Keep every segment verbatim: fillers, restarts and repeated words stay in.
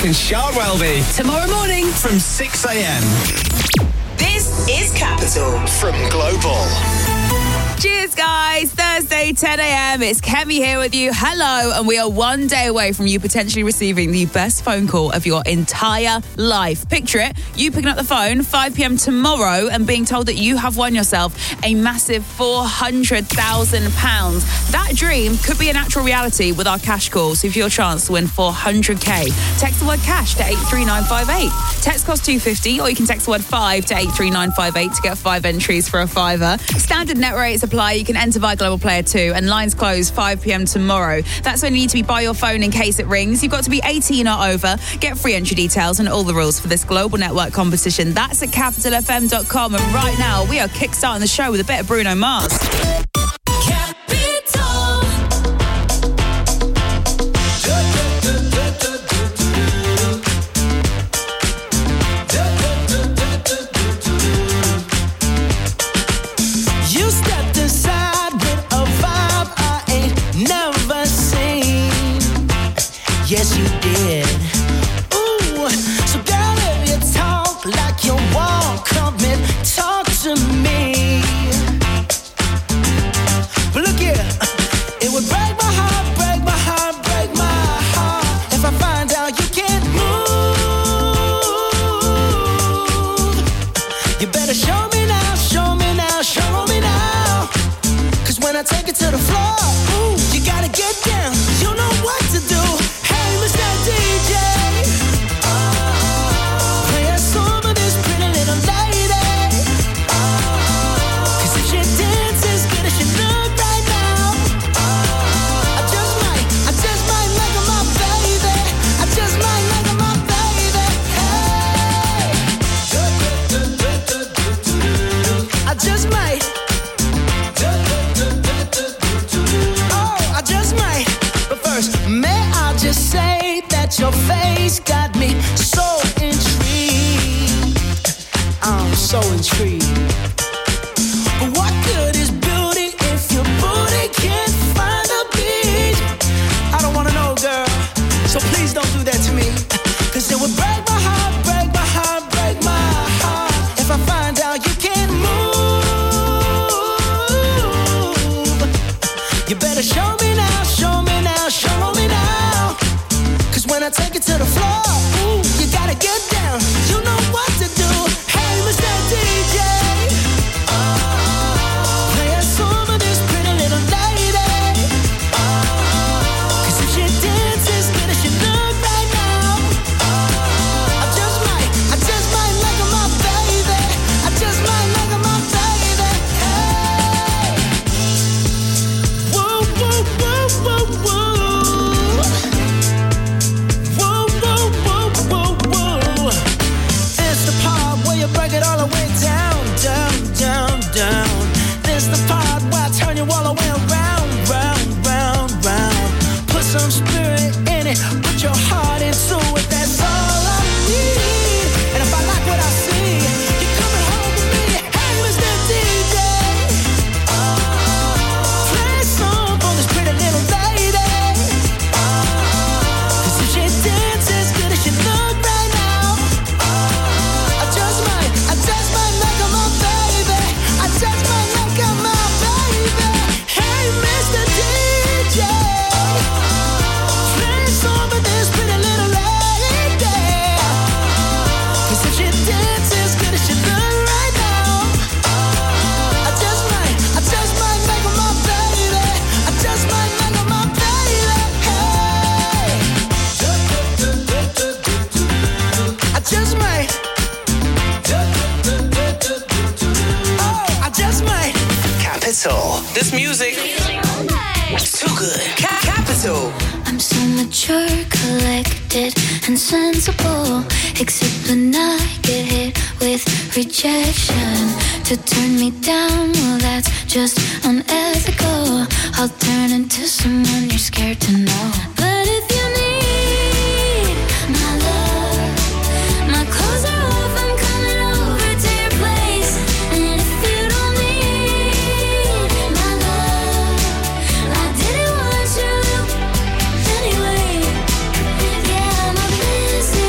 and Sean Welby. Tomorrow morning from six a.m. This is Capital from Global. Cheers, guys. Thursday, ten a.m. It's Kemi here with you. Hello. And we are one day away from you potentially receiving the best phone call of your entire life. Picture it. You picking up the phone five p.m. tomorrow and being told that you have won yourself a massive four hundred thousand pounds. That dream could be an actual reality with our cash call. So if your chance to win four hundred k, text the word cash to eight three nine five eight. Text costs two pounds fifty, or you can text the word five to eight three nine five eight to get five entries for a fiver. Standard net rates apply. You can enter via Global Player two, and lines close five p.m. tomorrow. That's when you need to be by your phone in case it rings. You've got to be eighteen or over. Get free entry details and all the rules for this global network competition. That's at capital f m dot com. And right now, we are kickstarting the show with a bit of Bruno Mars. Yes, you did. Ooh, so girl, if you talk like you walk, come and talk to me. But look here, it would break my heart, break my heart, break my heart if I find out you can't move. You better show me now, show me now, show me now. Cause when I take it to the floor, ooh, you gotta get down. You know what to do. D J, oh, play a song for this pretty little lady. Oh, cause if she dances good as she look right now, oh, I just might, I just might make her my baby. I just might make her my baby. Hey, I just might. Oh, I just might. But first, may I just say that your face got me so intrigued. I'm so intrigued. But what good is beauty if your booty can't find a beat? I don't wanna know, girl, so please don't do that to me. Cause it would break my heart, break my heart, break my heart if I find out you can't move. You better show me now, show me now, show me now. Cause when I take it to the floor, ooh, you gotta get down. You know what to do. Hey, Mister D J, oh, play a song for this pretty little lady. Oh, cause if she dances good as she look right now, oh, I just might, I just might make her my baby. I just might make her my baby. Hey, whoa, whoa, whoa, whoa, whoa. Break it all the way down, down, down, down. This the part where I turn you all the way around, round, round, round. Put some spirit in it, put your heart into it. That's all I need. And if I like what I see, you're coming home with me. Hey, Mister D J, oh, play a song for this pretty little lady. Oh, cause if she dances good as she look right now, oh, I just might, I just might make her my baby. I just might make her my baby. Hey, Mister D J, play a song for this pretty little lady. Cause if she dances good as she look right now, I just might, I just might make her my baby. I just might make her my baby. Hey, I just might. Oh, I just might. Capital. This music is too good. Ca- Capital. I'm so mature, collected, and sensible. Except when I get hit with rejection. To turn me down, well, that's just unethical. I'll turn into someone you're scared to know. But if you need my love, my clothes are off, I'm coming over to your place. And if you don't need my love, I didn't want you anyway. Yeah, I'm a busy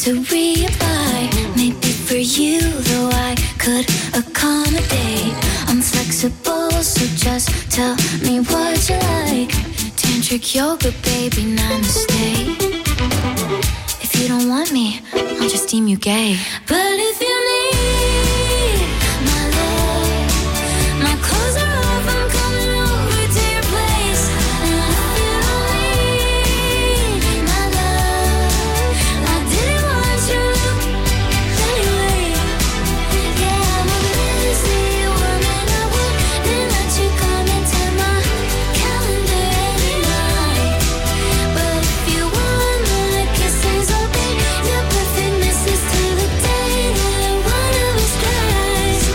to reapply. Maybe for you, though, I could accommodate. I'm flexible, so just tell me what you like. Tantric yoga, baby, namaste. If you don't want me, I'll just deem you gay. But if you need my love, my clothes are off, I'm coming over to your place. And if you don't need my love, I didn't want you anyway. Yeah, I'm a busy woman, I wouldn't let you come into my calendar any night. But if you want my kisses, I'll be your perfect missus till the day that one of us dies.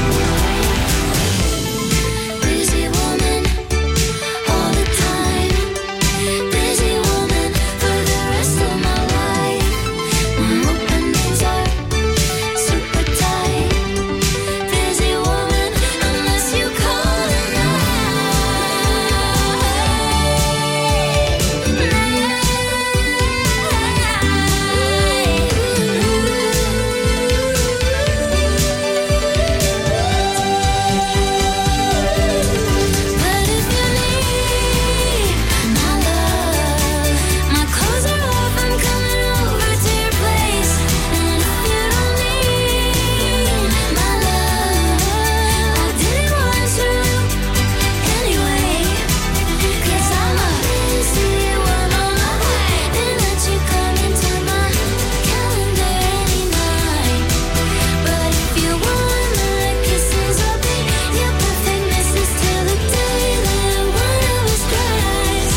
Busy woman, all the time. Busy woman for the rest of my life. My openings are super tight. Busy woman, unless you call it But if you need my love, my clothes are off, I'm coming over to your place. And if you don't need my love, I didn't want you anyway. 'Cause I'm a busy woman, I wouldn't let you come into my calendar any night. But if you want my kisses, I'll be your perfect missus till the day that one of us dies.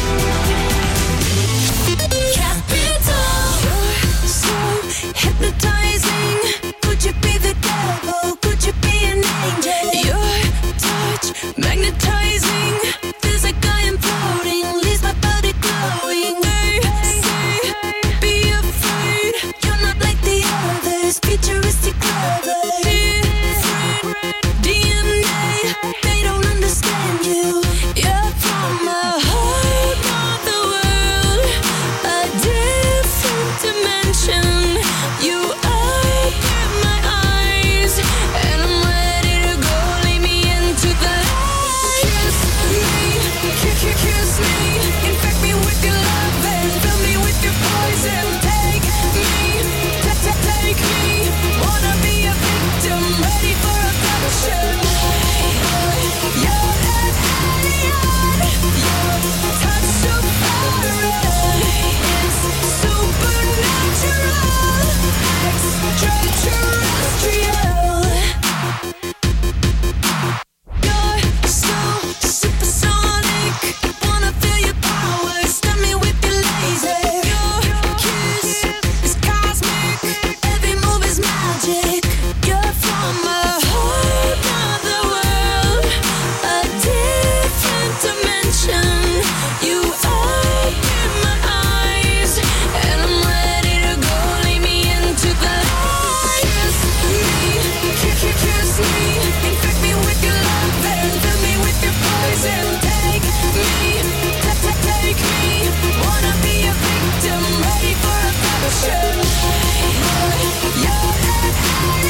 Capital, you're so hypnotizing. Could you be the devil? Could you be an angel? Your touch magnetizing. Feels like I am floating, leaves my body glowing. They say, be afraid. You're not like the others, futuristic clever. Different D N A, they don't understand you. You're from a whole other world, a different dimension. You open my eyes, and I'm ready to go. Lay me into the light. Kiss me, kiss, kiss, kiss me. Infect me with your love and fill me with your poison. Take me, ta- ta- take me. Wanna be a victim, ready for abduction. You're an alien. Your touch so foreign. It's supernatural, extraterrestrial. You're so supersonic. Wanna feel your power, stun me with your laser. Your kiss is cosmic. Every move is magic. You're from a whole other world, a different dimension. You open my eyes, and I'm ready to go. Lay me into the light. Kiss me, kiss, kiss, kiss me. Infect me with your love and fill me with your poison. Take me, ta- ta- take me. Wanna be a victim, ready for abduction. You're an alien.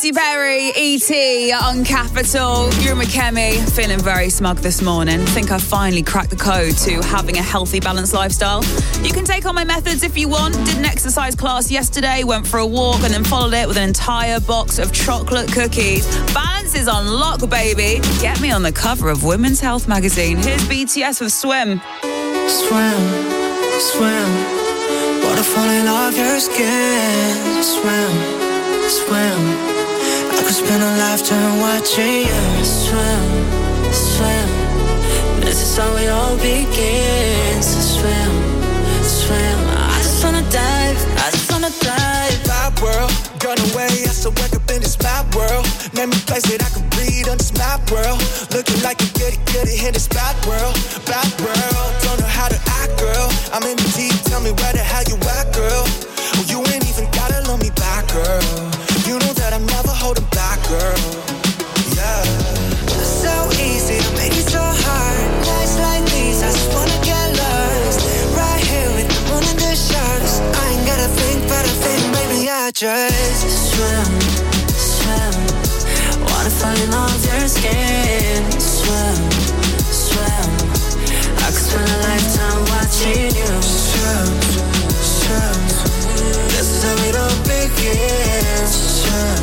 Katy Perry, E T on Capital. You're McKemmy, feeling very smug this morning. Think I finally cracked the code to having a healthy, balanced lifestyle. You can take on my methods if you want. Did an exercise class yesterday, went for a walk, and then followed it with an entire box of chocolate cookies. Balance is on lock, baby. Get me on the cover of Women's Health magazine. Here's B T S with Swim. Swim, swim, waterfall in off your skin. Swim, swim, I could spend a lifetime watching you. Swim, swim, this is how it all begins. Swim, swim, I just wanna dive, I just wanna dive. Bad world, gone away, I still wake up in this bad world. Name a place that I can breathe on this map world. Looking like you get it, get it in this bad world. Bad world, don't know how to act, girl. I'm in the deep, tell me where the hell you at, girl. Oh, you ain't even gotta love me back, girl. You know that I'm never holding back, girl. Yeah. So easy to make it so hard. Nights like these, I just wanna get lost. Right here with the moon and the stars. I ain't gotta think, but I think maybe I just swim, swim. Wanna fall off your skin. Swim, swim. I could spend a lifetime watching you. Swim, swim. This is how it all begins. Swim,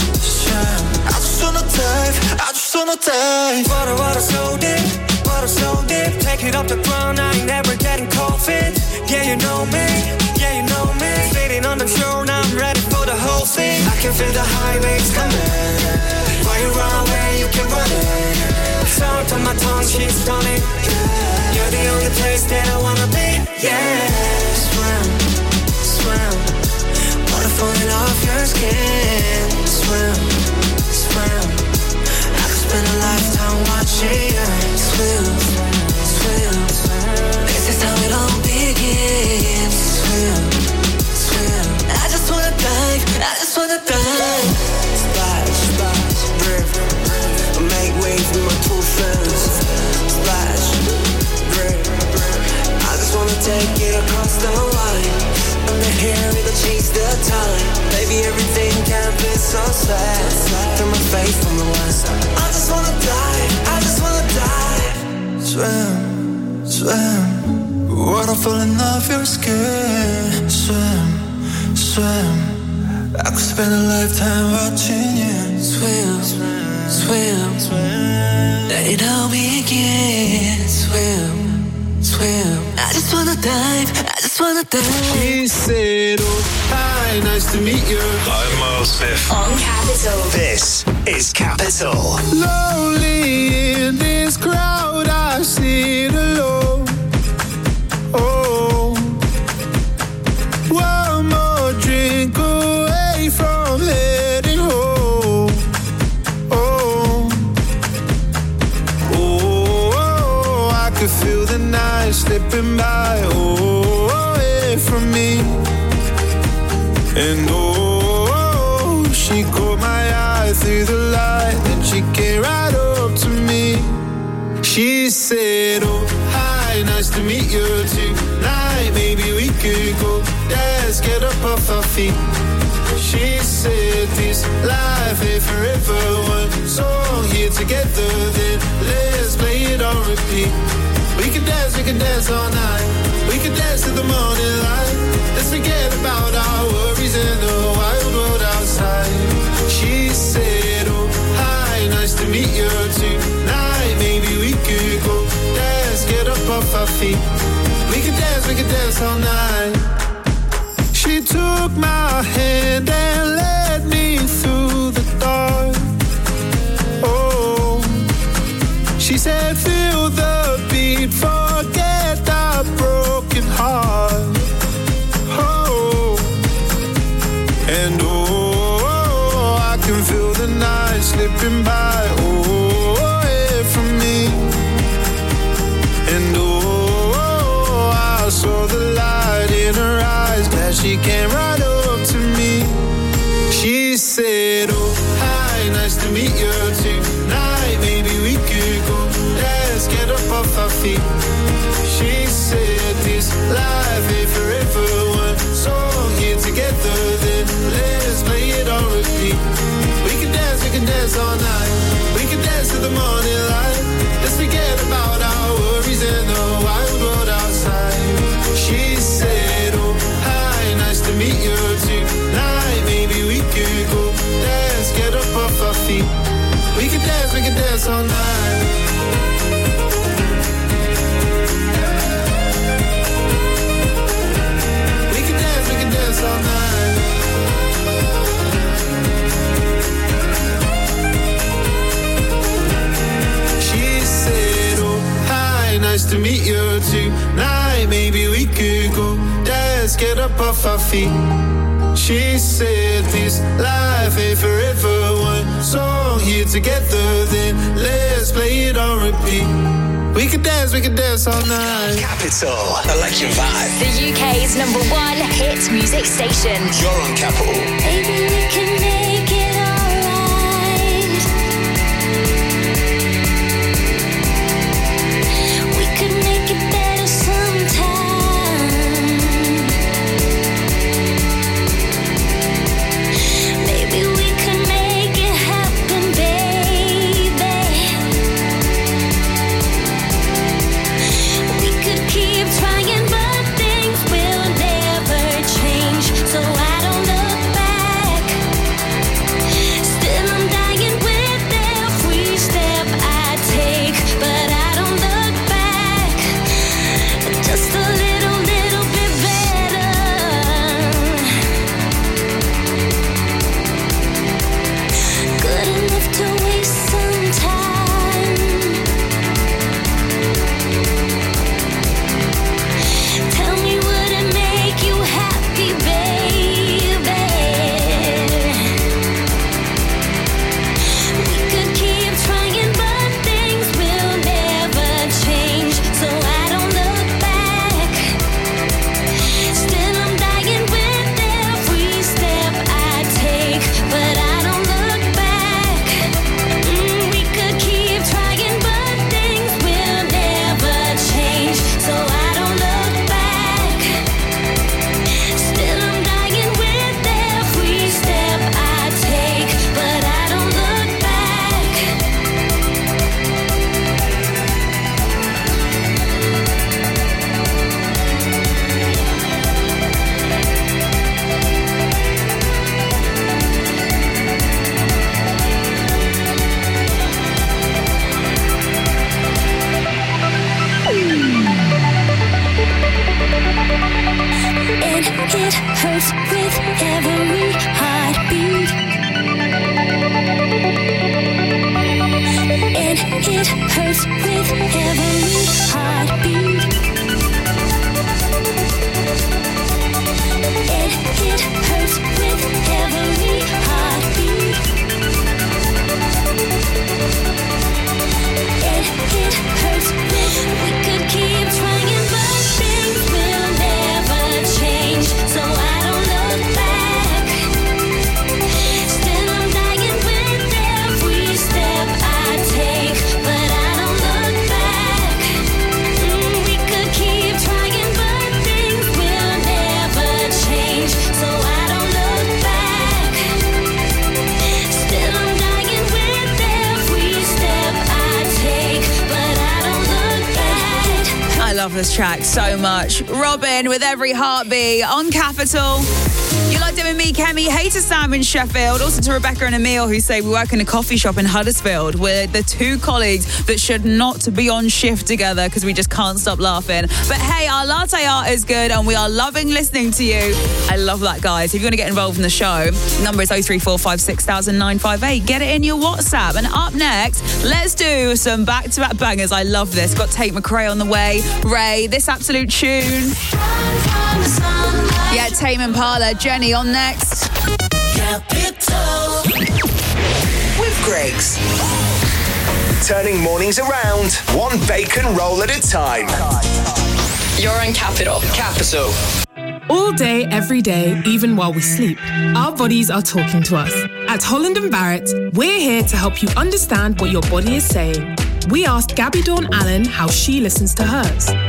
swim. I just wanna dive, I just wanna dive. Water, water so deep, water so deep. Take it off the ground, I ain't never getting cold feet. Yeah, you know me, yeah, you know me. Sitting on the shore, now I'm ready for the whole thing. I can feel the high waves coming. Why you run away, you can run it. Salt on my tongue, she's stunning. You're the only place that I wanna be. Yeah. Swim, swim. Water falling off your skin. Swim, swim. I could spend a lifetime watching you. Swim, swim. This is how it all begins. Swim, swim. I just wanna dive, I just wanna dive. Splash, splash, drift. Make waves with my two friends. Splash, drift. I just wanna take it across the line. Under here, it'll change the time. Baby, everything can be so sad. Turn my face from the west. I just wanna dive, I just wanna dive. Swim, swim. Water falling off your skin. Swim, swim. I could spend a lifetime watching you. Swim, swim, swim. Let it all begin. Swim, swim. I just wanna dive, I just wanna dive. He said, oh, hi, nice to meet you. I'm Miles Smith. On Capital. This is Capital. Lonely in this crowd, I sit alone. Oh, one more drink away from heading home. Oh, oh, oh, I could feel the night slipping by. Oh, away from me. And oh, she caught my eye through the light, and she came right up to me. She said, oh, hi, nice to meet you tonight. Maybe we could go dance, get up off our feet. She said, this life ain't forever. One song here together, then let's play it on repeat. We can dance, we can dance all night. We can dance to the morning light. Let's forget about our worries in the wild world outside. She said, oh, hi, nice to meet you tonight. Maybe we could go dance, get up off our feet. We can dance, we can dance all night. She took my hand and led me through the dark. Oh, she said, feel the beat, forget that broken heart. Oh, and oh, I can feel the night slipping by. Oh, away from me. And oh, I saw the light in her eyes, glad she came right up to me. She said, oh, hi, nice to meet you tonight. Maybe we could go dance, get up off our feet. She said, this life ain't forever. One song here together, then let's play it on repeat. We dance all night. We can dance to the morning light. Let's forget about our worries in the wild world outside. She said, oh, hi, nice to meet you tonight. Maybe we could go dance, get up off our feet. We can dance, we can dance all night. We can dance, we can dance all night. She said, oh, hi, nice to meet you tonight. Maybe we could go dance, get up off our feet. She said this life ain't forever. One song here together, then let's play it on repeat. We can dance, we can dance all night. Capital Election Vibe. The U K's number one hit music station. You're on Capital. Maybe we can make it alright. We could make it better sometime. Maybe we could make it happen, baby. We could keep trying, but things will never change. So I don't look back. Still I'm dying with every step I take, but I don't look back. Just a little, little bit better. Good enough to waste some time. Tell me, would it make you happy, baby? We could keep trying, but things will never change. So I don't look back. Still I'm dying with every step I take, but I don't look back. Mm, we could keep trying, but things will never change. So I don't look back. Still I'm dying with every step I take, but I don't look back. And it hurts with every heartbeat. And it hurts with every heartbeat. And it hurts with every heartbeat. And it hurts with, we could keep trying, but things will never change. So I don't look back. Still I'm dying with every step I take, but I don't look back. Mm, we could keep trying, but things will never change. So I don't look back. Still I'm dying with every step I take, but I don't look back. I love this track so much. Robin with Every Heartbeat on Capital. You like doing me, Kemi? Hey to Sam in Sheffield. Also to Rebecca and Emil, who say we work in a coffee shop in Huddersfield. We're the two colleagues that should not be on shift together because we just can't stop laughing. But hey, our latte art is good and we are loving listening to you. I love that, guys. If you want to get involved in the show, number is oh three four five six thousand nine five eight. Get it in your WhatsApp. And up next, let's do some back-to-back bangers. I love this. Got Tate McRae on the way. Ray, this absolute tune. Yeah, Tame Impala, Jenny on next. Capital. With Greggs. Turning mornings around, one bacon roll at a time. You're on Capital. Capital. All day, every day, even while we sleep, our bodies are talking to us. At Holland and Barrett, we're here to help you understand what your body is saying. We asked Gabby Dawn Allen how she listens to hers. I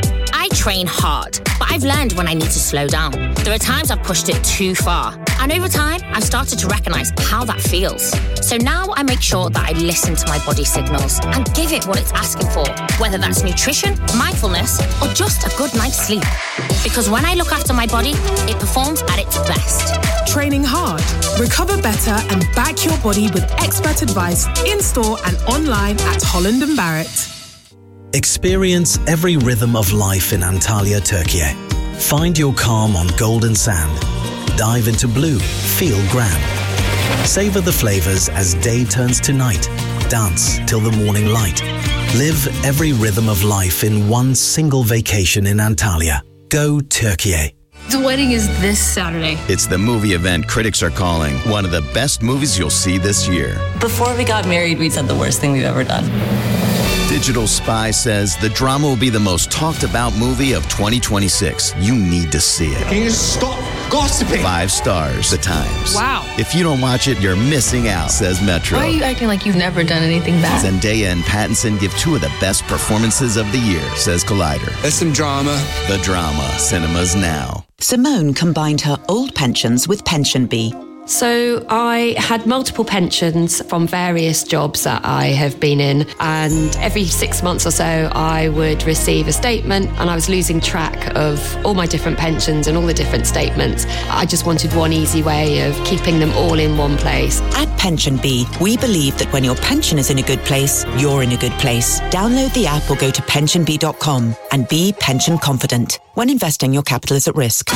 I train hard, but I've learned when I need to slow down. There are times I've pushed it too far. And over time, I've started to recognise how that feels. So now I make sure that I listen to my body signals and give it what it's asking for, whether that's nutrition, mindfulness, or just a good night's sleep. Because when I look after my body, it performs at its best. Training hard, recover better, and back your body with expert advice in-store and online at Holland and Barrett. Experience every rhythm of life in Antalya, Turkey. Find your calm on golden sand. Dive into blue, feel grand. Savor the flavors as day turns to night. Dance till the morning light. Live every rhythm of life in one single vacation in Antalya. Go Turkey. The wedding is this Saturday. It's the movie event critics are calling one of the best movies you'll see this year. Before we got married, we said the worst thing we've ever done. Digital Spy says the drama will be the most talked about movie of twenty twenty-six. You need to see it. Can you stop gossiping? Five stars, The Times. Wow. If you don't watch it, you're missing out, says Metro. Why are you acting like you've never done anything bad? Zendaya and Pattinson give two of the best performances of the year, says Collider. There's some drama. The drama. Cinemas now. Simone combined her old pensions with Pension Bee. So I had multiple pensions from various jobs that I have been in, and every six months or so I would receive a statement, and I was losing track of all my different pensions and all the different statements. I just wanted one easy way of keeping them all in one place. At Pension Bee, we believe that when your pension is in a good place, you're in a good place. Download the app or go to pension bee dot com and be pension confident. When investing, your capital is at risk.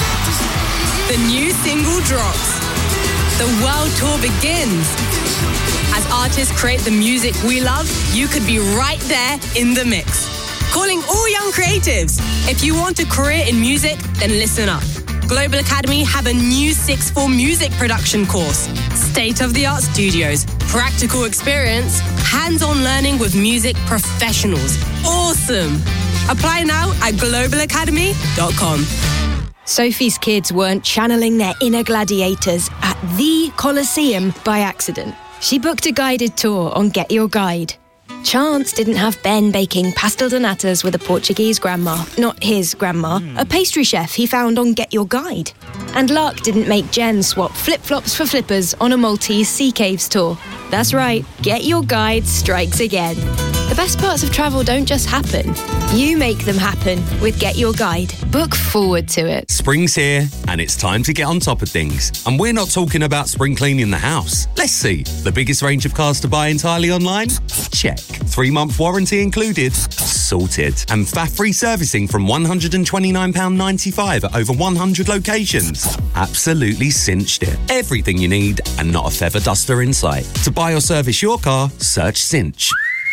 The new single drops. The world tour begins. As artists create the music we love, you could be right there in the mix. Calling all young creatives. If you want a career in music, then listen up. Global Academy have a new sixth form music production course. State-of-the-art studios, practical experience, hands-on learning with music professionals. Awesome! Apply now at global academy dot com. Sophie's kids weren't channeling their inner gladiators at the Colosseum by accident. She booked a guided tour on Get Your Guide. Chance didn't have Ben baking pastel de natas with a Portuguese grandma, not his grandma, mm. a pastry chef he found on Get Your Guide. And luck didn't make Jen swap flip-flops for flippers on a Maltese sea caves tour. That's right, Get Your Guide strikes again. The best parts of travel don't just happen. You make them happen with Get Your Guide. Book forward to it. Spring's here and it's time to get on top of things. And we're not talking about spring cleaning the house. Let's see. The biggest range of cars to buy entirely online? Check. Three-month warranty included? Sorted. And F A F-free servicing from one hundred twenty-nine pounds ninety-five at over one hundred locations? Absolutely cinched it. Everything you need and not a feather duster in sight. To buy or service your car, search Cinch.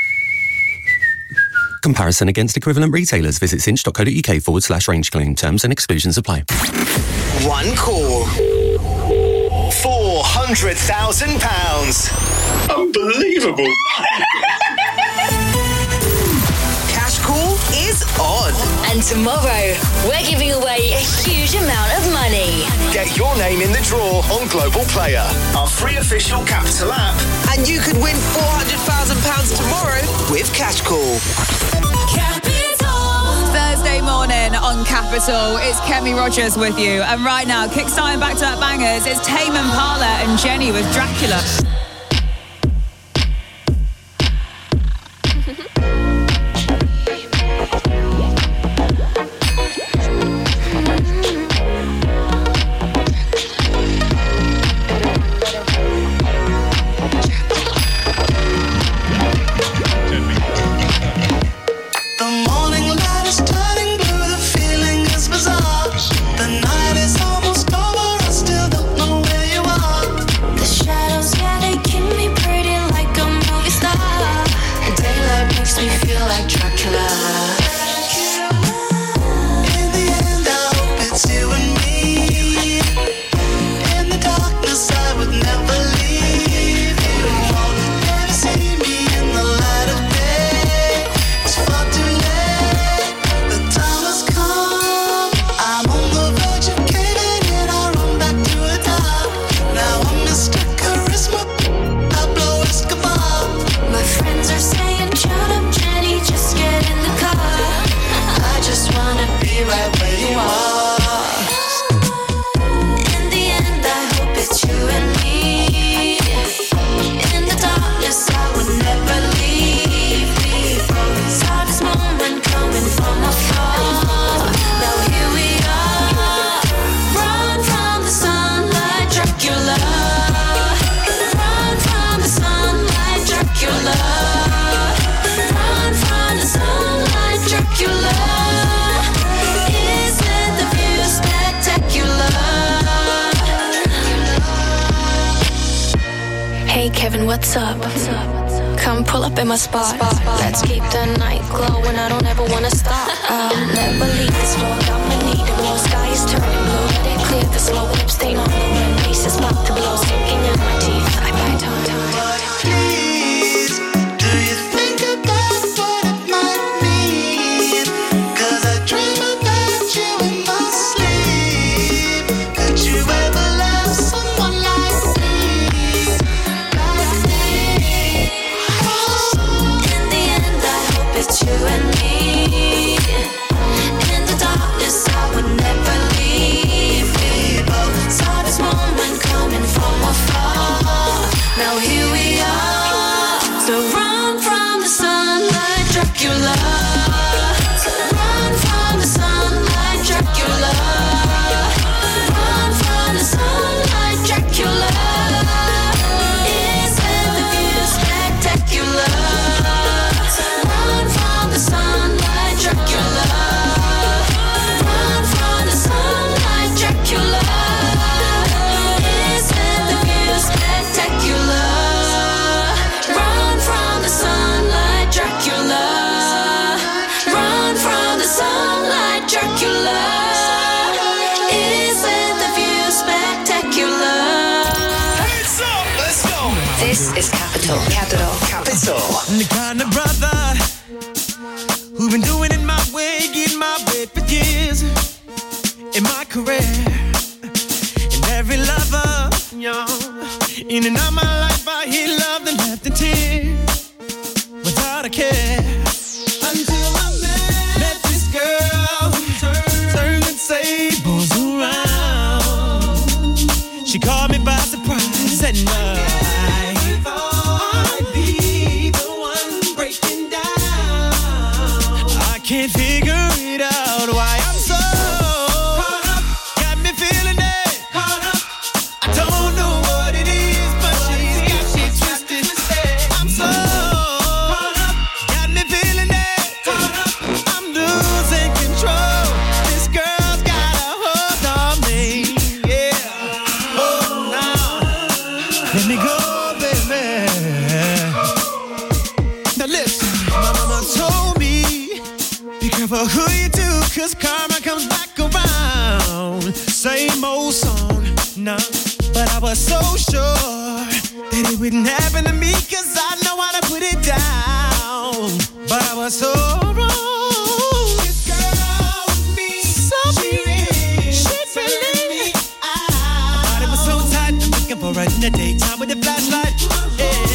Comparison against equivalent retailers. Visit cinch.co.uk forward slash range claim. Terms and exclusions apply. One call. four hundred thousand pounds. Unbelievable. Cash call is on. And tomorrow, we're giving away a huge amount of money. Get your name in the draw on Global Player, our free official Capital app. And you could win four hundred thousand pounds tomorrow with Cash Call. Thursday morning on Capital, it's Kemi Rogers with you. And right now, kickstarting back to that bangers, it's Tame Impala and Jenny with Dracula. Shadows, yeah, they Dracula. Run from the sunlight, Dracula. Isn't the view spectacular? Hey Kevin, what's up? Come pull up in my spot. Let's keep the night glowing. I don't ever wanna stop. I'll never leave this road. I'ma need it. Blue sky is turning blue. Let it clear the slow lip stain on the rim. Face is about to blow, sinking in my teeth. I bite on time. Please, do you think about what it might mean? 'Cause I dream about you in my sleep. Could you ever love someone like me? Like me? In the end, I hope it's you and me. In the darkness, I would never leave. We both saw this moment coming from afar. Now here we are. So run from the sunlight, Dracula. Run from the sunlight, Dracula. Run from the sunlight, Dracula. Isn't the view spectacular? Run from the sunlight, Dracula. Run from the sunlight, Dracula. Isn't the view spectacular? Run from the sunlight, Dracula. Run from the sunlight, Dracula. Isn't the view spectacular? Hands up, let's go. This is Capital. Capital. Capital. I'm the kind of brother who've been doing it my way, getting my way for years in my career. And every lover, y'all, in and out my life, I hear love and left and tears without a care. Until I met, met this girl who turned, turned the tables around. She caught me by surprise at night. I'd be the one breaking down. I can't figure it out why I'm so caught up. Got me feeling it. Caught up. I don't know what it is, but she's got me twisted. I'm so caught up. Got me feeling it. Caught up. I'm losing control. This girl's got a hold on me. Yeah. Oh, now let me go, baby. Now listen, my mama told me, be careful who you do, 'cause karma comes back around. Same old song, nah, but I was so sure that it wouldn't happen to me, 'cause I know how to put it down. But I was so wrong. This girl with me, so she really, she really, I thought it was so tight, I'm looking for her in the daytime with the flashlight. Yeah.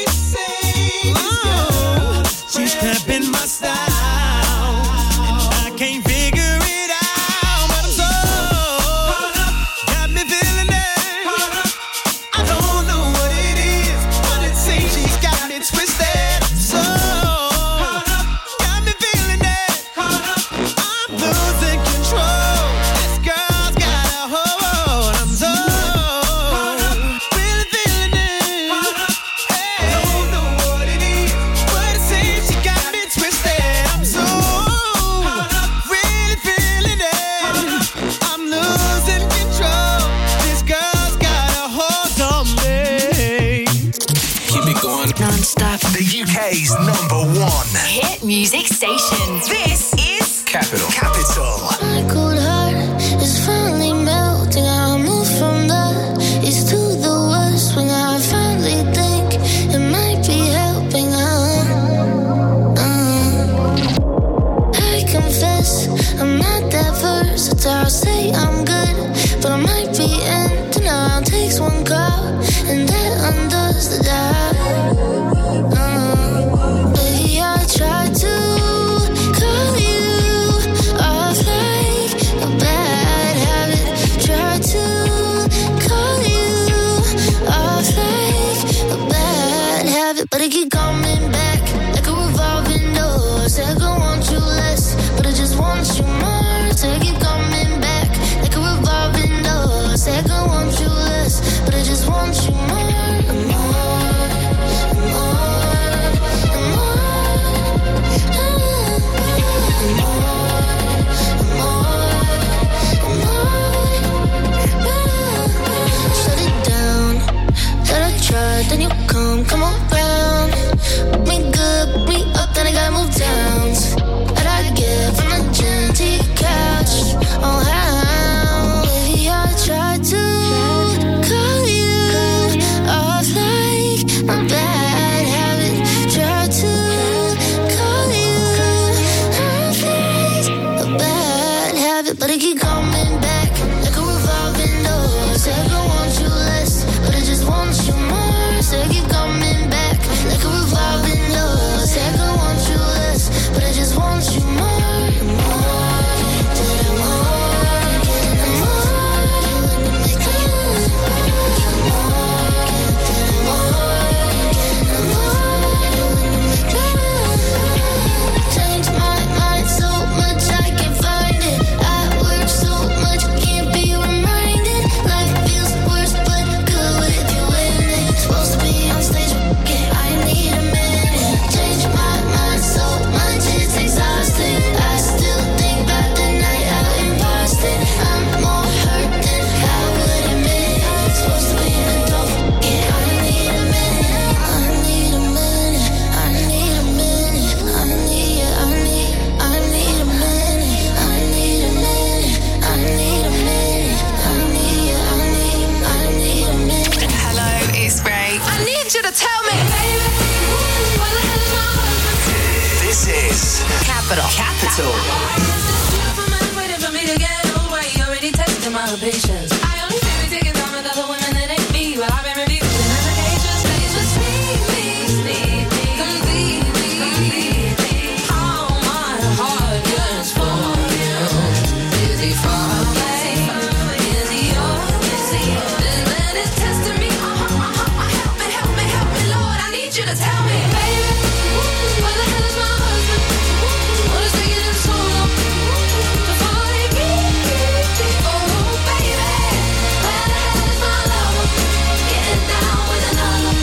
Oh, she's cramping my style, and I can't figure it out. But I'm so caught up, got me feeling it. Caught up. I don't know what it is, but it seems she's got me twisted. So caught up, got me feeling it. Caught up, I'm losing control. This girl's got a hold. I'm so caught up, really feeling it. Caught up, hey, I don't know what it is, but it seems she got me twisted. I'm so caught up, really feeling it. I'm losing control. This girl's got a hold on me. Keep it going. Non-stop. The U K's number one. Hit music station. This is Capital. Capital. My cold heart is finally melting. I move from the east to the west when I finally think it might be helping. Uh, uh. I confess I'm not that versatile. Say I'm good, but I might be in denial. Takes one call and that undoes the job. Uh, baby, I tried to call you off like a bad habit. Try to call you off like a bad habit, but I keep coming back like a revolving door. Said I want you less, but I just want you more. So I keep coming back like a revolving door. Said I want you less, but I just want you more, more, more. Capital. Capital. Waiting for me to get away, already testing my patience. I only feel me taking time with other women that ain't me, but I've been reviewing applications. They just need me, need me, completely, completely. All my heart yearns for you. Is he far away? Is he yours? This man is testing me. Uh-huh, uh-huh. Help me, help me, help me, Lord. I need you to tell me, baby, where the hell is my husband? What is taking him so long to find me? Oh, baby, where the hell is my lover? Getting down with another.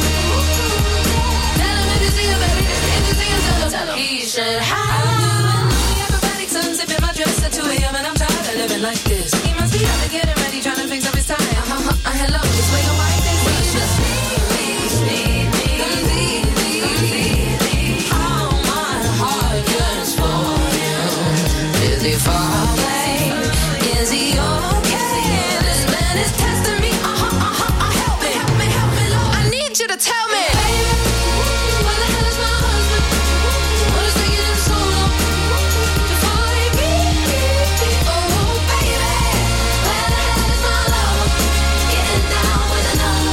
Tell him if you see him, baby. If you see him, tell him, tell him. He should have me acrobatic sun, sipping my dress at two a.m. and I'm tired of living like this. He must be out to getting ready, trying to fix up his tie. Uh-huh, uh, hello, it's way away. He just need me, need me, completely, completely. All my heart yearns for you. Is he far away? Is he okay? This man is testing me. Uh-huh, uh-huh, uh, help me, help me, help me, Lord. I need you to tell me, baby, where the hell is my husband? What is taking him so long to find me? Oh, baby, where the hell is my lover? Getting down with another.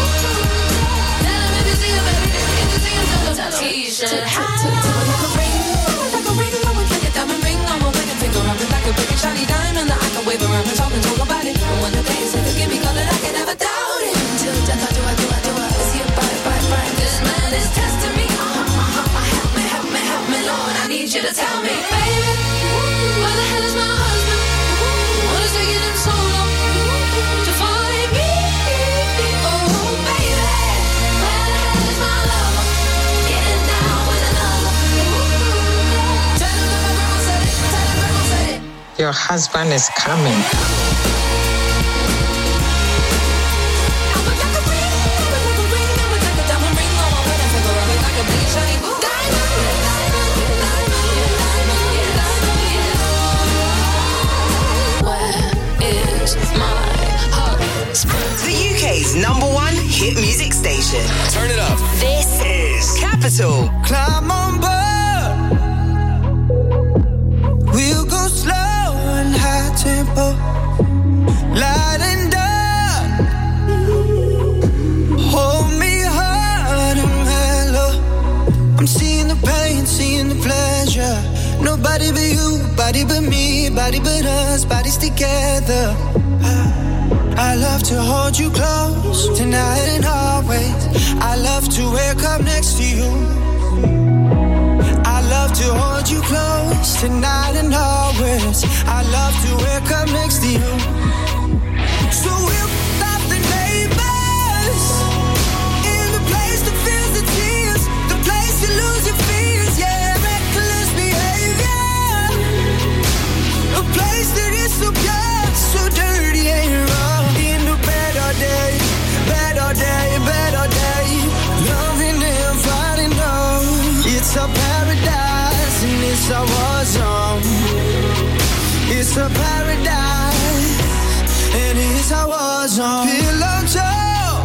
Tell him if you see him, baby. If you see him, tell him, tell him. He should have like a ring, like a ring. I would like a diamond ring on my wedding finger. I'm like a big shiny diamond that I can wave around and talk and talk about it. And when the day said to give me color, I can never doubt it. Till death, I do, I do, I do, I is he a bite, bite, bite? This man is testing me. Uh-huh, uh-huh, help me, help me, help me, Lord. I need you to tell me, baby, where the hell is my husband? What is taking him so long to find me? Oh, baby, where the hell is my lover? Getting down with another. Tell him that my grandma said it. Tell him grandma said it. Your husband is coming. The U K's number one hit music station. Turn it up. This is Capital. Climb on board. We'll go slow and high tempo. Light and dark. Hold me hard and mellow. I'm seeing the pain, seeing the pleasure. Nobody but you, body but me, body but us, bodies together. I love to hold you close, tonight and always. I love to wake up next to you. I love to hold you close, tonight and always. I love to wake up next to you. So we'll stop the neighbors in the place that feels the tears, the place you lose your fears, yeah, reckless behavior. A place that is so pure, so dirty and wrong. Day, better day, better day. Loving and fighting on. It's a paradise and it's a war zone. It's a paradise and it's a war zone. Pillow talk.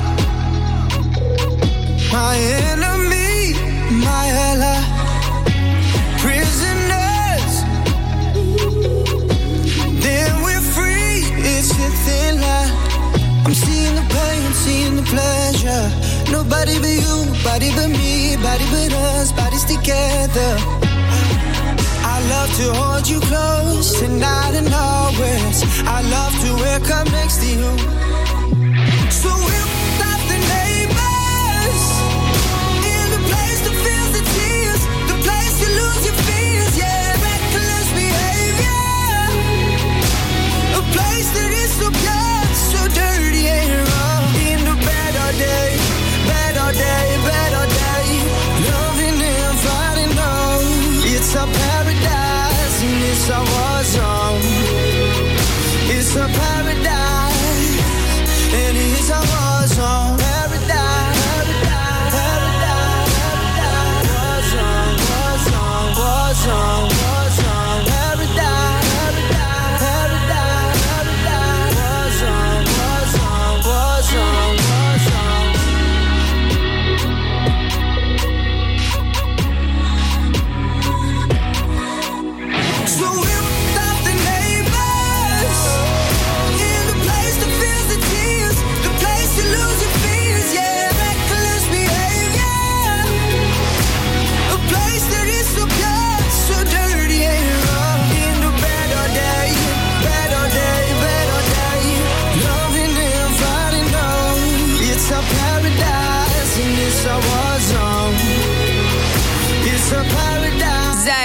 My enemy, my ally. Prisoners. Then we're free. It's a thin line. I'm seeing the pain, seeing the pleasure. Nobody but you, body but me, body but us, bodies together. I love to hold you close, tonight and always. I love to wake up next to you. So we'll stop the neighbors in the place that feels the tears, the place you lose your fears, yeah, reckless behavior. A place that is so pure, so dirty and wrong. In the better day, better day, better day. Loving and fighting on. It's a paradise and it's a war zone. It's a paradise and it's a war zone.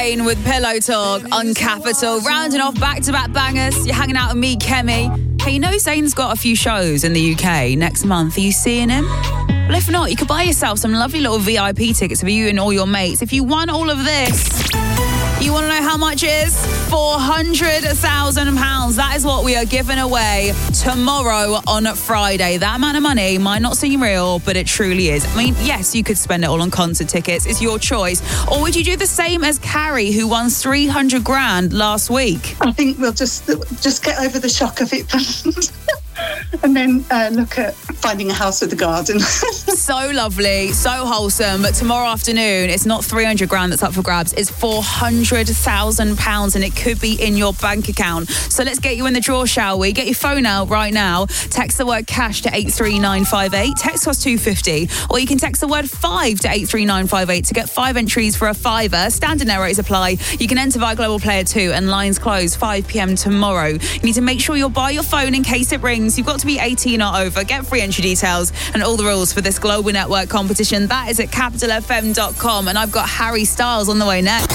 Zayn with Pillow Talk on Capital. Rounding off back-to-back bangers. You're hanging out with me, Kemi. Hey, you know Zayn's got a few shows in the U K next month. Are you seeing him? Well, if not, you could buy yourself some lovely little V I P tickets for you and all your mates. If you won all of this, you want to know how much it is? four hundred thousand pounds. That is what we are giving away tomorrow on Friday. That amount of money might not seem real, but it truly is. I mean, yes, you could spend it all on concert tickets. It's your choice. Or would you do the same as Carrie, who won three hundred grand last week? I think we'll just just get over the shock of it and then uh, look at finding a house with a garden. So lovely, so wholesome. But tomorrow afternoon, it's not three hundred grand that's up for grabs. It's four hundred thousand pounds, and it could be in your bank account. So let's get you in the draw, shall we? Get your phone out right now. Text the word cash to eight three nine five eight. Text costs two pounds fifty. Or you can text the word five to eight three nine five eight to get five entries for a fiver. Standard errors apply. You can enter via Global Player two, and lines close five p.m. tomorrow. You need to make sure you're by your phone in case it rings. You've got to be eighteen or over. Get free entry details and all the rules for this Global Network competition. That is at capital f m dot com. And I've got Harry Styles on the way next.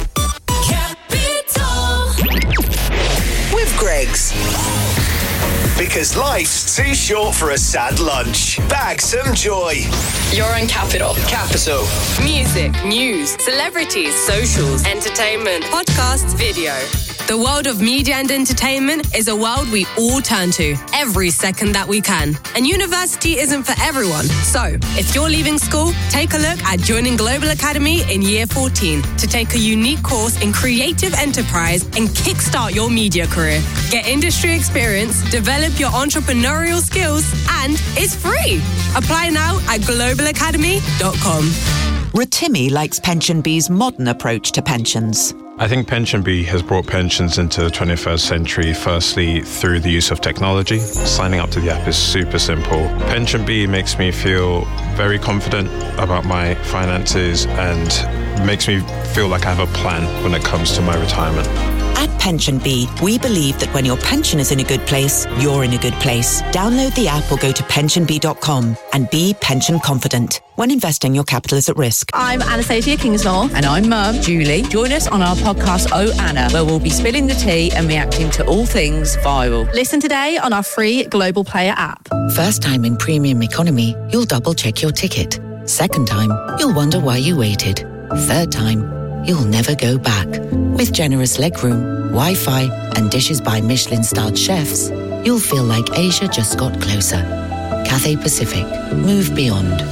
Capital. With Greggs. Because life's too short for a sad lunch. Bag some joy. You're on Capital. Capital. Music, news, celebrities, socials, entertainment, podcasts, video. The world of media and entertainment is a world we all turn to every second that we can. And university isn't for everyone. So, if you're leaving school, take a look at joining Global Academy in year fourteen to take a unique course in creative enterprise and kickstart your media career. Get industry experience, develop your entrepreneurial skills, and it's free. Apply now at global academy dot com. Rotimi likes PensionBee's modern approach to pensions. I think PensionBee has brought pensions into the twenty-first century, firstly through the use of technology. Signing up to the app is super simple. PensionBee makes me feel very confident about my finances and makes me feel like I have a plan when it comes to my retirement. At PensionBee, we believe that when your pension is in a good place, you're in a good place. Download the app or go to pension bee dot com and be pension confident. When investing, your capital is at risk. I'm Anastasia Kingsnall. And I'm Mum, Julie. Join us on our podcast, Oh Anna, where we'll be spilling the tea and reacting to all things viral. Listen today on our free Global Player app. First time in premium economy, you'll double check your ticket. Second time, you'll wonder why you waited. Third time, you'll never go back. With generous legroom, Wi-Fi, and dishes by Michelin-starred chefs, you'll feel like Asia just got closer. Cathay Pacific. Move beyond.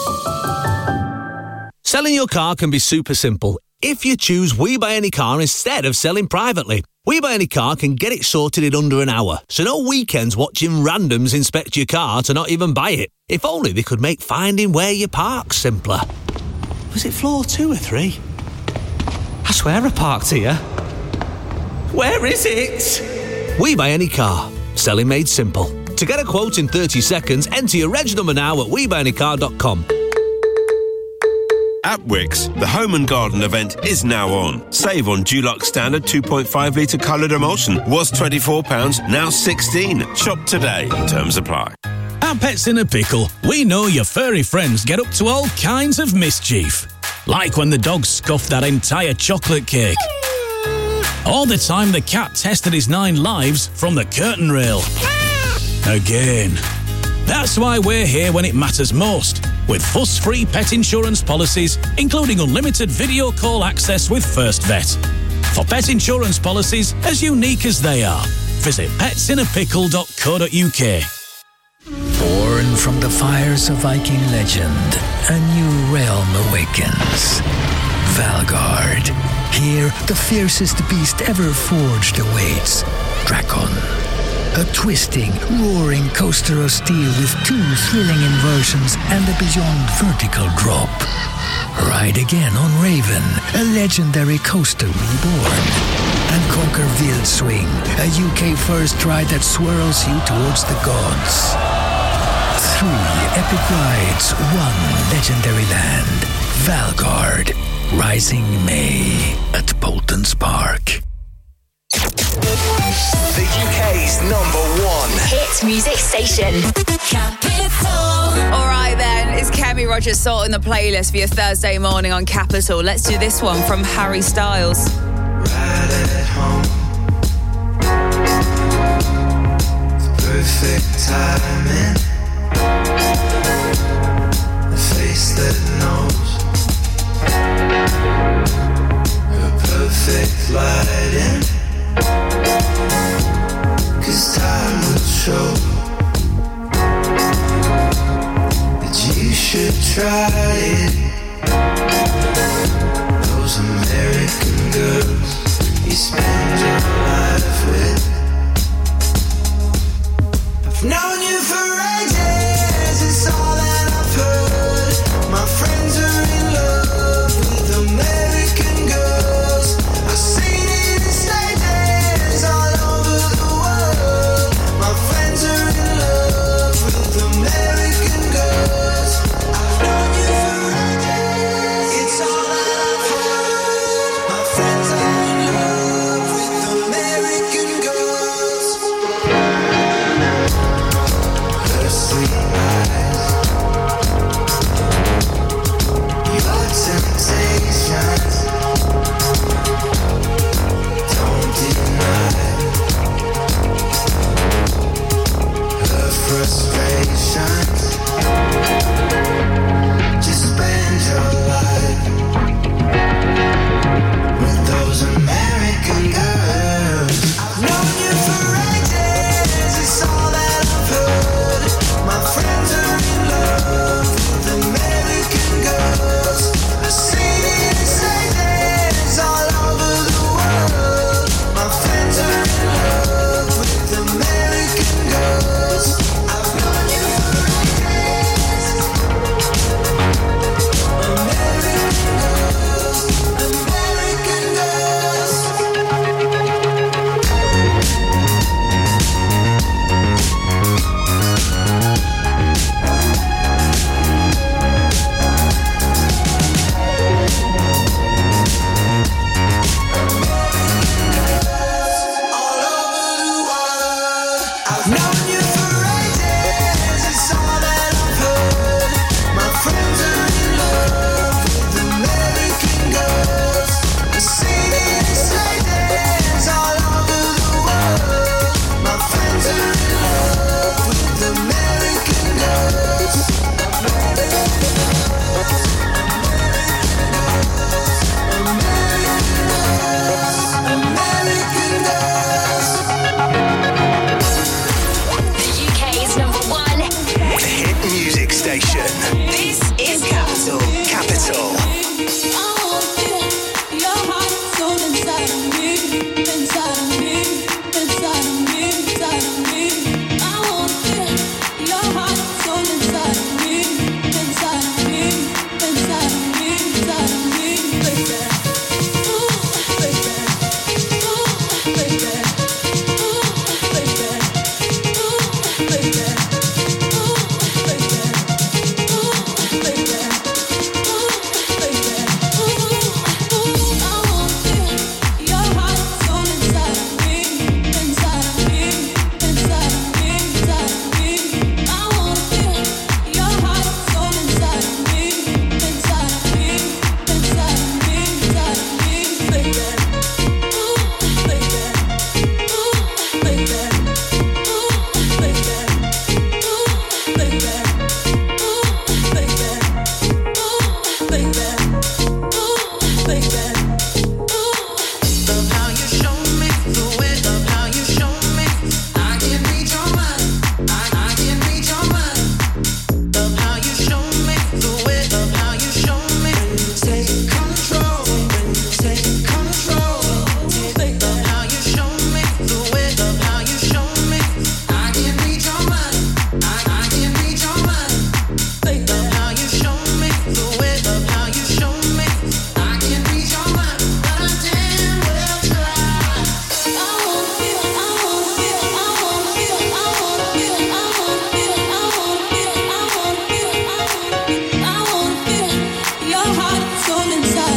Selling your car can be super simple if you choose We Buy Any Car instead of selling privately. We Buy Any Car can get it sorted in under an hour, so no weekends watching randoms inspect your car to not even buy it. If only they could make finding where you park simpler. Was it floor two or three? I swear I parked here. Where is it? We Buy Any Car. Selling made simple. To get a quote in thirty seconds, enter your reg number now at we buy any car dot com. At Wickes, the Home and Garden event is now on. Save on Dulux Standard two point five litre coloured emulsion. Was twenty-four pounds, now sixteen. Shop today. Terms apply. At Pets in a Pickle, we know your furry friends get up to all kinds of mischief. Like when the dog scuffed that entire chocolate cake. Or the time the cat tested his nine lives from the curtain rail. Again. That's why we're here when it matters most, with fuss-free pet insurance policies, including unlimited video call access with First Vet. For pet insurance policies as unique as they are, visit pets in a pickle dot co dot u k. Born from the fires of Viking legend, a new realm awakens. Valgard. Here, the fiercest beast ever forged awaits. Drakon. A twisting, roaring coaster of steel with two thrilling inversions and a beyond vertical drop. Ride again on Raven, a legendary coaster reborn. And conquer Wildswing, a U K first ride that swirls you towards the gods. Three epic rides, one legendary land. Valgard, rising May at Bolton's Park. The U K's number one hit music station. Capital. All right then, It's Kemi Rogers sorting the playlist for your Thursday morning on Capital. Let's do this one from Harry Styles. Right at home. Perfect timing. A face that knows. Her perfect lighting. 'Cause time will show that you should try it. Those American girls you spend your life with. I've known you for ages, it's all that I've heard. My friends are in love with American girls. I've seen it in stages all over the world. My friends are in love with American girls. I've known you for ages, it's all that I've heard. My friends are in love with American girls. Her sweet eyes, your temptations, don't deny her frustrations. Just spend your life with those American girls. I've known you for ages, it's all that I've heard. My friends are in love with American girls. I've seen it in stages all over the world. My friends are in love with American girls. I've known you for ages. American girls, American girls. All over the world. I've known you for ages, it's all that I've heard. My friends are in love with American girls. I've seen it in stages all over the world. My friends are in love with American girls. American girls, American girls. The U K's number one. Hit music station. This is Capital. Capital. Your heart, soul inside.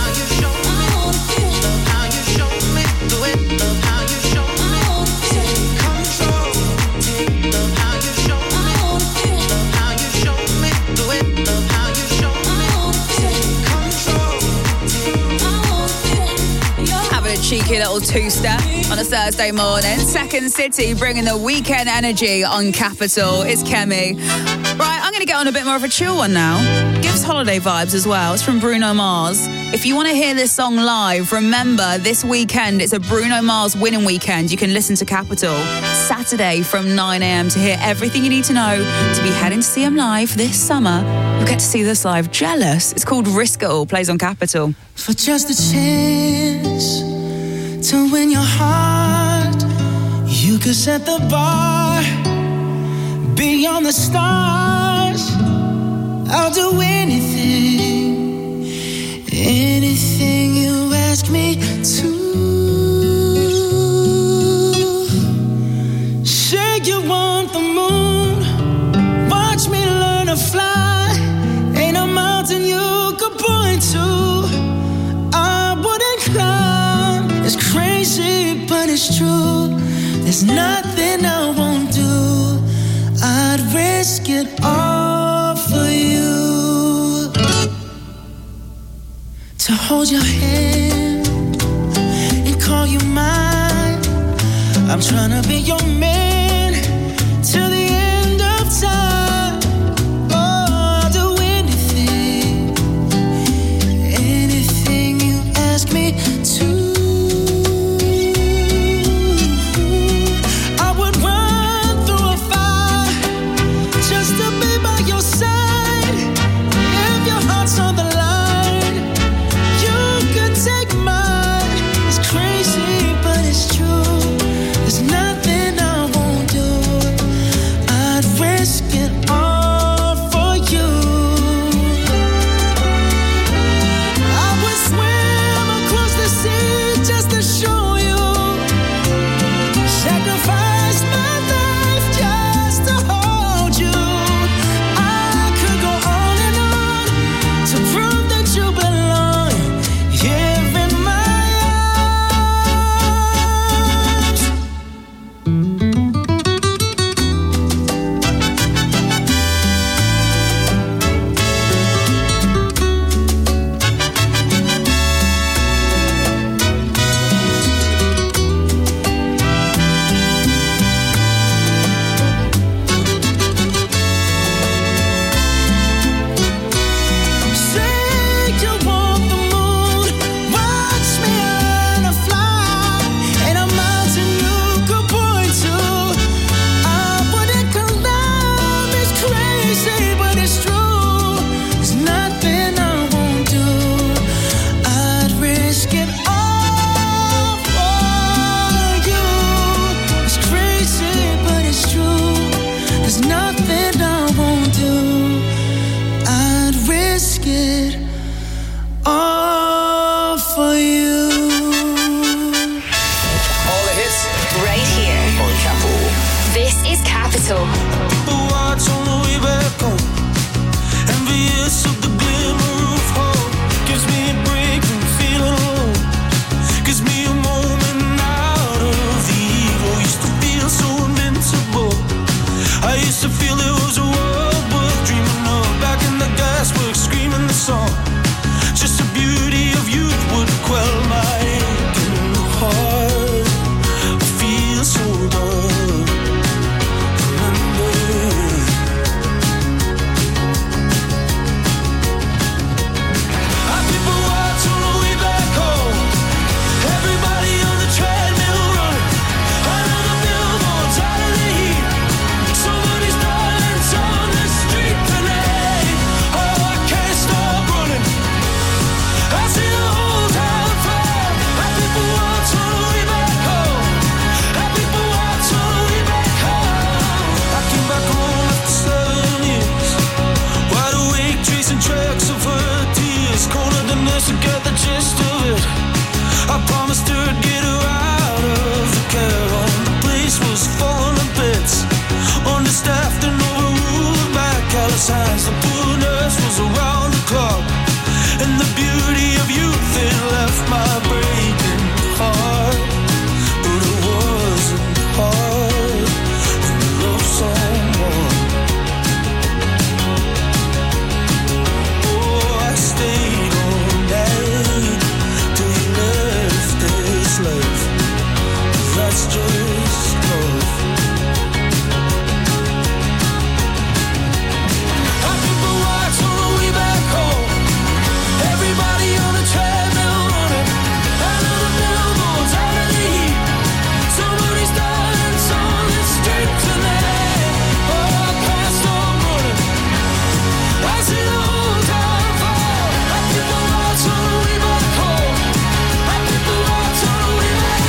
Cheeky little two-step on a Thursday morning. Second City bringing the weekend energy on Capital. It's Kemi. Right, I'm going to get on a bit more of a chill one now. Gives holiday vibes as well. It's from Bruno Mars. If you want to hear this song live, remember this weekend it's a Bruno Mars winning weekend. You can listen to Capital Saturday from nine a.m. to hear everything you need to know to be heading to see him live this summer. You'll get to see this live. Jealous. It's called Risk It All. Plays on Capital. For just a chance to win your heart, you could set the bar beyond the stars. I'll do anything, anything you ask me to. Say you want the moon, watch me learn to fly. Ain't a mountain you could point to I wouldn't climb. It's crazy, but it's true. There's nothing I won't do. I'd risk it all for you. To hold your hand and call you mine. I'm trying to be your man till the end of time. Oh, I'll do anything, anything you ask me to. The poor nurse was around the clock, and the beauty of youth my breaking heart, but it wasn't hard when you love someone. Oh, I stayed all night till you left this life. That's just love. I think the rocks on the way back home. Everybody on the treadmill running. Out of the billboards, out of the heat. Somebody's dying, on the street tonight. Oh, I can't stop running. I see the whole town fall. I think the rocks on the way back home. I think the rocks on the way back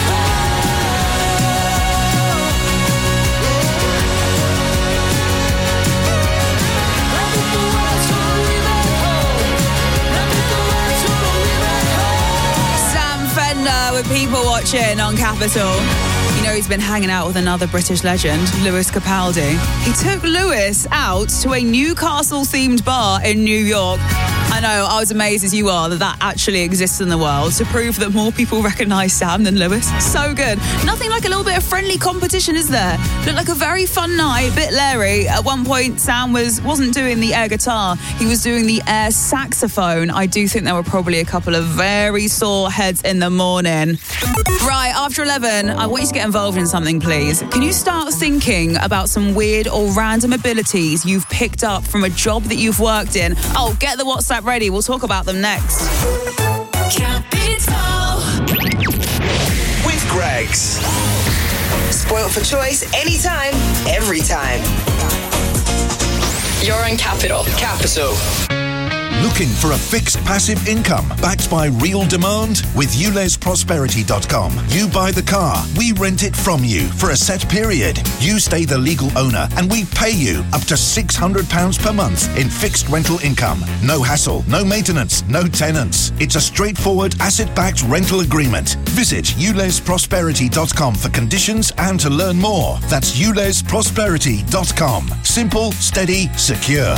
Sam Fender with People Watching on Capital. You know he's been hanging out with another British legend, Lewis Capaldi. He took Lewis out to a Newcastle-themed bar in New York. I know, I was amazed as you are that that actually exists in the world, to prove that more people recognise Sam than Lewis. So good. Nothing like a little bit of friendly competition, is there? Looked like a very fun night, bit Larry. At one point, Sam was, wasn't doing the air guitar, he was doing the air saxophone. I do think there were probably a couple of very sore heads in the morning. Right, after eleven, I want you to get involved in something, please. Can you start thinking about some weird or random abilities you've picked up from a job that you've worked in? Oh, get the WhatsApp ready. We'll talk about them next. Capital. With Greggs. Spoiled for choice, anytime, every time. You're on Capital. Capital. Looking for a fixed passive income backed by real demand? With U Les Prosperity dot com, you buy the car, we rent it from you for a set period. You stay the legal owner and we pay you up to six hundred pounds per month in fixed rental income. No hassle, no maintenance, no tenants. It's a straightforward asset-backed rental agreement. Visit U Les Prosperity dot com for conditions and to learn more. That's U Les Prosperity dot com. Simple, steady, secure.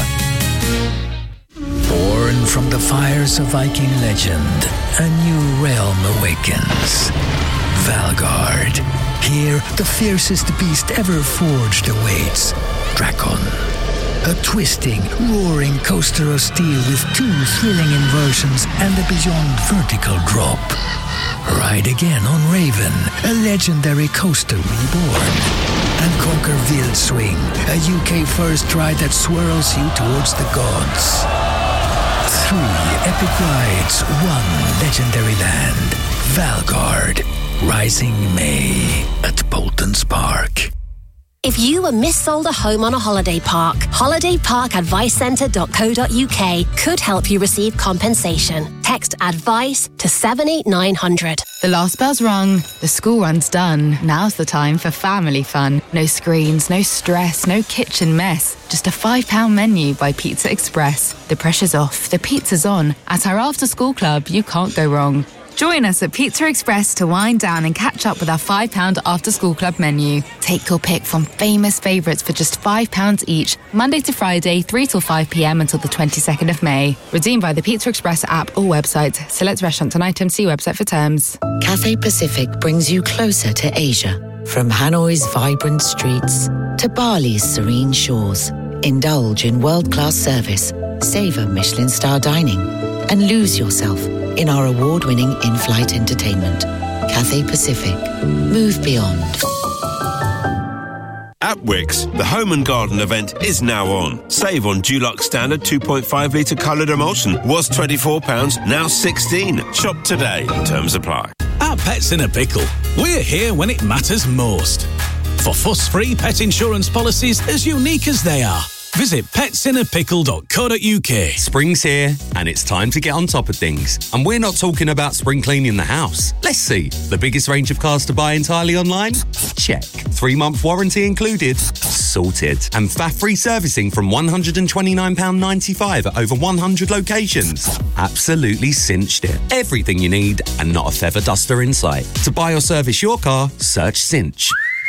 Born from the fires of Viking legend, a new realm awakens. Valgard. Here, the fiercest beast ever forged awaits. Drakon. A twisting, roaring coaster of steel with two thrilling inversions and a beyond vertical drop. Ride again on Raven, a legendary coaster reborn. And conquer Wildswing, a U K first ride that swirls you towards the gods. Three epic rides, one legendary land. Valgard, rising May at Bolton's Park. If you were missold a home on a holiday park, holiday park advice centre dot co dot uk could help you receive compensation. Text ADVICE to seven eight nine hundred. The last bell's rung, the school run's done. Now's the time for family fun. No screens, no stress, no kitchen mess. Just a five pound menu by Pizza Express. The pressure's off, the pizza's on. At our after-school club, you can't go wrong. Join us at Pizza Express to wind down and catch up with our five pound after-school club menu. Take your pick from famous favourites for just five pounds each, Monday to Friday, three till five p.m. until the twenty-second of May. Redeemed by the Pizza Express app or website. Select restaurants and items, see website for terms. Cathay Pacific brings you closer to Asia. From Hanoi's vibrant streets to Bali's serene shores. Indulge in world-class service, savour Michelin star dining, and lose yourself in our award-winning in-flight entertainment. Cathay Pacific. Move beyond. At Wickes, the Home and Garden event is now on. Save on Dulux Standard two point five litre coloured emulsion. Was twenty-four pounds, now sixteen. Shop today. Terms apply. At Pets in a Pickle, we're here when it matters most. For fuss-free pet insurance policies as unique as they are. Visit pets in a pickle dot co dot uk. Spring's here, and it's time to get on top of things. And we're not talking about spring cleaning the house. Let's see. The biggest range of cars to buy entirely online? Check. Three-month warranty included? Sorted. And F A F-free servicing from one hundred twenty-nine pounds ninety-five at over one hundred locations? Absolutely cinched it. Everything you need and not a feather duster in sight. To buy or service your car, search Cinch.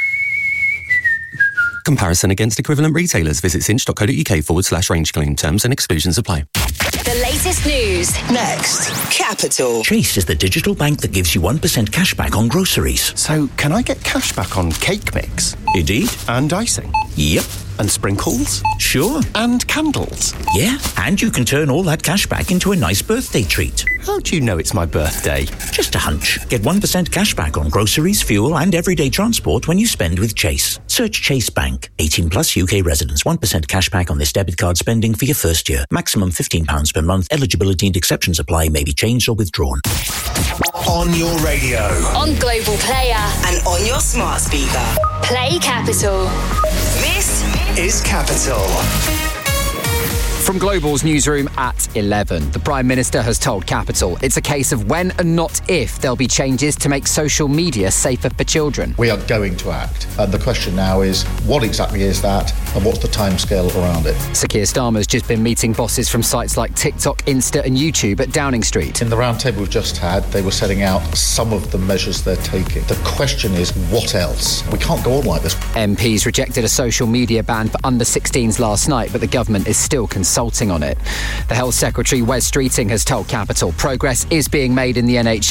Comparison against equivalent retailers. Visit cinch dot co dot uk forward slash range claim. Terms and exclusions apply. The latest latest news. Next, Capital. Chase is the digital bank that gives you one percent cash back on groceries. So, can I get cash back on cake mix? Indeed. And icing? Yep. And sprinkles? Sure. And candles? Yeah, and you can turn all that cash back into a nice birthday treat. How do you know it's my birthday? Just a hunch. Get one percent cash back on groceries, fuel and everyday transport when you spend with Chase. Search Chase Bank. eighteen plus U K residents. one percent cash back on this debit card spending for your first year. Maximum fifteen pounds per month. Eligibility and exceptions apply. May be changed or withdrawn. On your radio. On Global Player. And on your smart speaker. Play Capital. This is Capital. From Global's newsroom at eleven, the Prime Minister has told Capital it's a case of when and not if there'll be changes to make social media safer for children. We are going to act. And the question now is, what exactly is that and what's the timescale around it? Sir Keir Starmer's just been meeting bosses from sites like TikTok, Insta and YouTube at Downing Street. In the roundtable we've just had, they were setting out some of the measures they're taking. The question is, what else? We can't go on like this. M Ps rejected a social media ban for under sixteens last night, but the government is still consulting on it. The Health Secretary, Wes Streeting, has told Capital progress is being made in the N H S